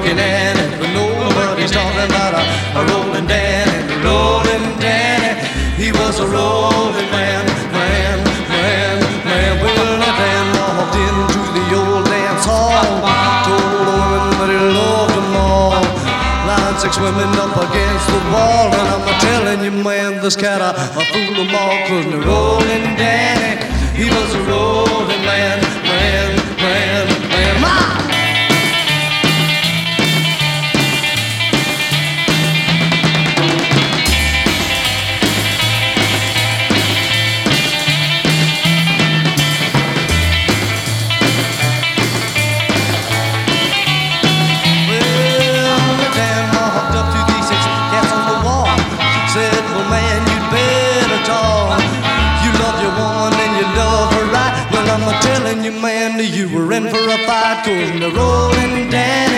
looking at it, but nobody's talking about a rolling Danny, rolling Danny. He was a rolling man. Well, that Dan walked into the old dance hall, told the women that he loved them all. Line 6 women up against the wall, and I'm telling you, man, this cat I fooled them all, 'cause the rolling Danny, he was a rolling man. Said, well, man, you'd better talk. You love your woman and you love her right. Well, I'm telling you, man, you were in for a fight, 'cause the rolling Danny,